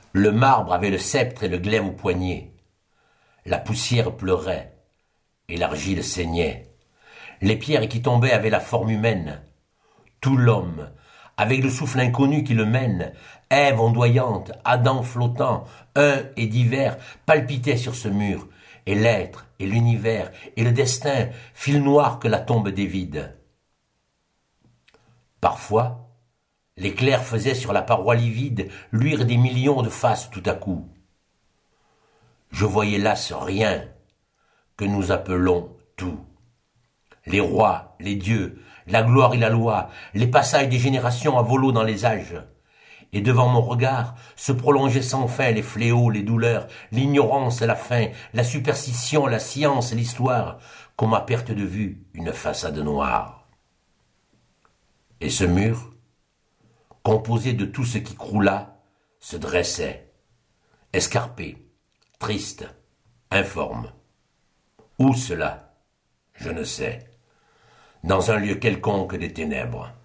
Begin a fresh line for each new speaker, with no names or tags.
Le marbre avait le sceptre et le glaive au poignet. La poussière pleurait, et l'argile saignait. Les pierres qui tombaient avaient la forme humaine. Tout l'homme, avec le souffle inconnu qui le mène, Ève ondoyante, Adam flottant, un et divers, palpitaient sur ce mur, et l'être, et l'univers, et le destin, fil noir que la tombe dévide. Parfois, l'éclair faisait sur la paroi livide luire des millions de faces tout à coup. Je voyais là ce rien que nous appelons tout. Les rois, les dieux, la gloire et la loi, les passages des générations à volo dans les âges. Et devant mon regard se prolongeaient sans fin les fléaux, les douleurs, l'ignorance, la faim, la superstition, la science, l'histoire, comme à perte de vue une façade noire. Et ce mur, composé de tout ce qui croula, se dressait, escarpé, triste, informe. Où cela? Je ne sais. Dans un lieu quelconque des ténèbres.